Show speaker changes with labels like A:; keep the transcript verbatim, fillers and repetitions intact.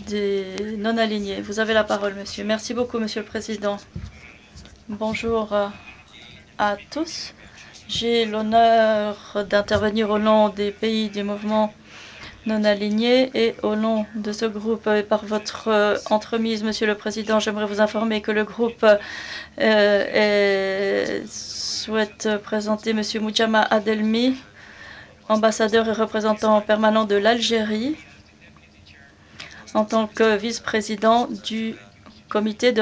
A: des non-alignés. Vous avez la parole, monsieur. Merci beaucoup, Monsieur le Président. Bonjour à tous. J'ai l'honneur d'intervenir au nom des pays du mouvement non-alignés et au nom de ce groupe. Et par votre entremise, Monsieur le Président, j'aimerais vous informer que le groupe euh, est- souhaite présenter Monsieur Moujama Adelmi, ambassadeur et représentant permanent de l'Algérie, en tant que vice-président du comité de